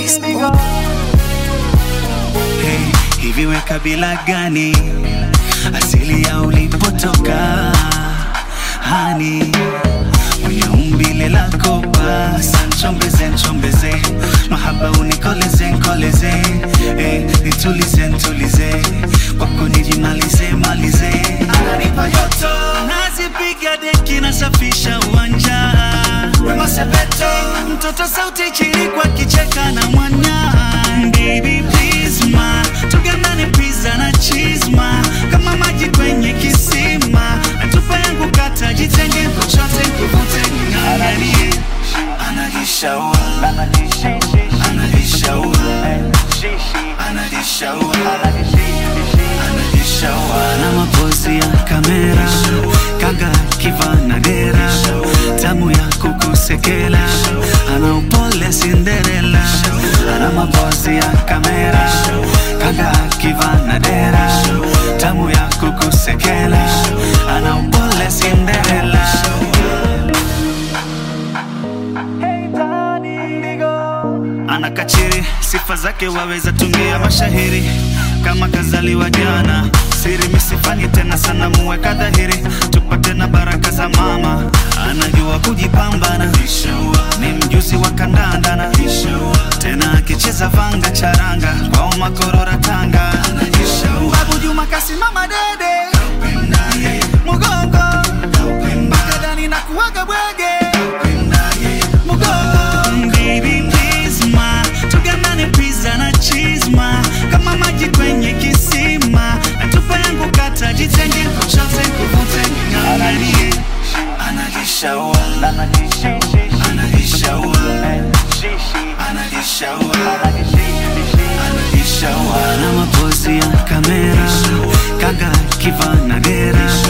Hey, hivi we kabila gani? Asili ya ulipotoka hani? Mwenye umbile lako basa nchombeze mahaba unikoleze nitulize kwako nijimalize ananipa joto nazipiga deki nasafisha uwanja wema sepeto mtoto sauti chini kwa kicheka na mwanya baby please ma tuganane pizza na cheese ma kama maji kwenye kisima natupa yangu kata jitenge kuchote kuvute nganganie anajishaua na mapozi ya kamera kaga kivana dera tamu ya kukusekela ana upole Cinderella ana mapozi ya kamera kaga kivana dera tamu ya kukusekela ana upole Cinderella. Ana kachiri, sifa zake waweza tungia mashahiri kama kazaliwa jana, siri misifani tena sana muweka dhahiri tupate na baraka za mama. Anajua kujipambana, ni mjuzi wa kandandana, tena akicheza vanga charanga kwa makorora Tanga. Babu Juma kasimama dede mugongo makadani na kuwaga bwege mugongo baby please ma tuganane pizza na cheese ma kama maji kwenye kisima natupa yangu kata jitenge kuchote kuvute nganganie anajishaua na mapozi ya kamera kaga kivana dera